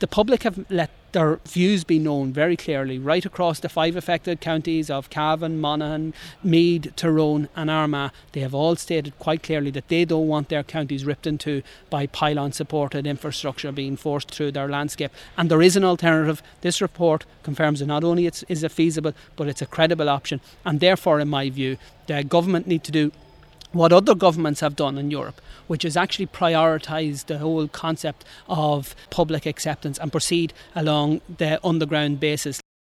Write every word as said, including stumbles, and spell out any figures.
the public have let their views be known very clearly right across the five affected counties of Cavan, Monaghan, Meath, Tyrone and Armagh. They have all stated quite clearly that they don't want their counties ripped into by pylon-supported infrastructure being forced through their landscape. And there is an alternative. This report confirms that not only it's, is it feasible, but it's a credible option. And therefore, in my view, the government need to do what other governments have done in Europe, which is actually prioritise the whole concept of public acceptance and proceed along the underground basis.